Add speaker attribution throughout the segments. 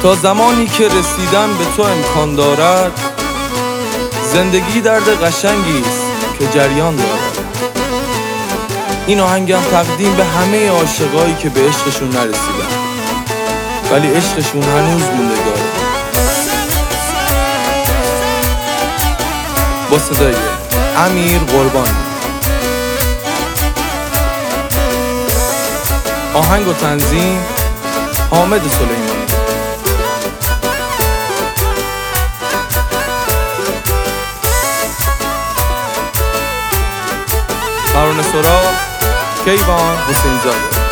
Speaker 1: تا زمانی که رسیدن به تو امکان دارد، زندگی درد قشنگی است که جریان دارد. این آهنگم تقدیم به همه عاشقایی که به عشقشون نرسیدن ولی عشقشون هنوز موندگاره. با صدای امیر قربانی. آهنگ و تنظیم حامد سلیمانی. ترانه سراغ کیوان حسین زاده.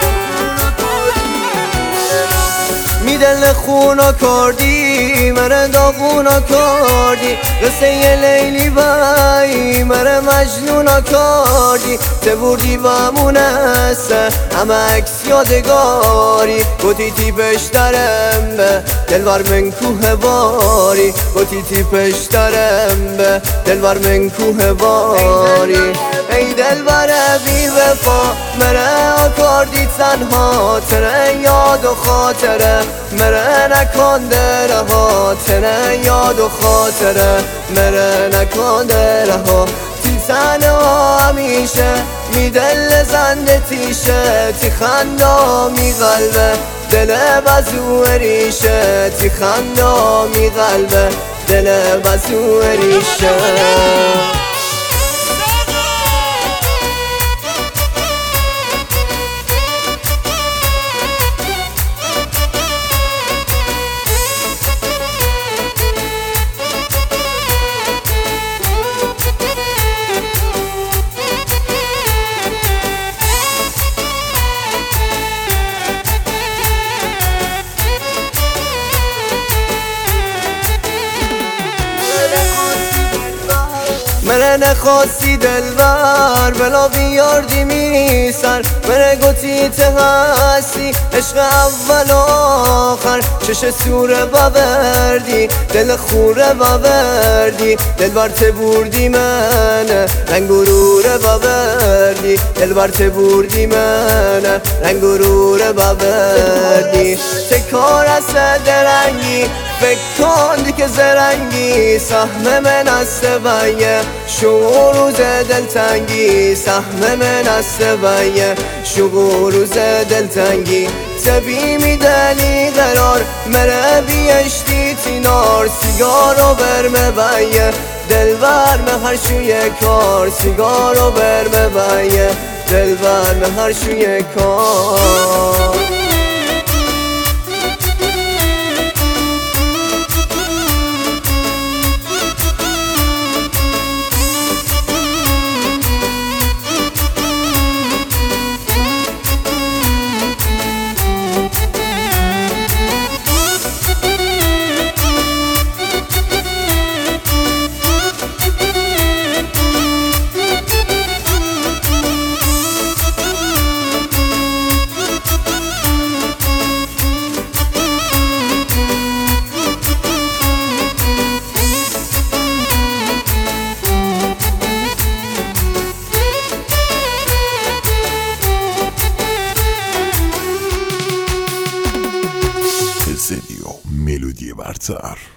Speaker 2: میدل خونا کردی من داغونا کردی، قصه لیلی بای من مجنونا کردی، تبوردی بامونسته همه عکس یادگاری، گوتی تیپش درم به دلوار من کوه باری، گوتی تیپش درم به دلوار من کوه باری. ای دلبر بی وفا منه کردی تنها، تنه یاد و خاطره منه نکنده رها، تنه یاد و خاطره منه نکنده رها. تی تنه همیشه می دل زنده تیشه، تی خنده می قلبه دل بزو ریشه، تی خنده می قلبه دل بزو ریشه. منه نخواستی دلبر بلا بیاردی میسر، منه گوتی هستی عشق اول آخر، چش سوره ببردی دل خوره ببردی، دلبر تبوردی منه رنگ روره ببردی، دلبر تبوردی منه رنگ روره ببردی. تکار از درنگی فکر کندی که زرنگی، سهم من است بایه شعور روز دلتنگی، سهم من است بایه شعور روز دلتنگی. تبی میدنی قرار مره بیشتی تینار، سیگارو برمه بایه دلبر me هر شوی کار، سیگارو برمه بایه دلبر me هر شوی کار.
Speaker 3: ملودی برتر.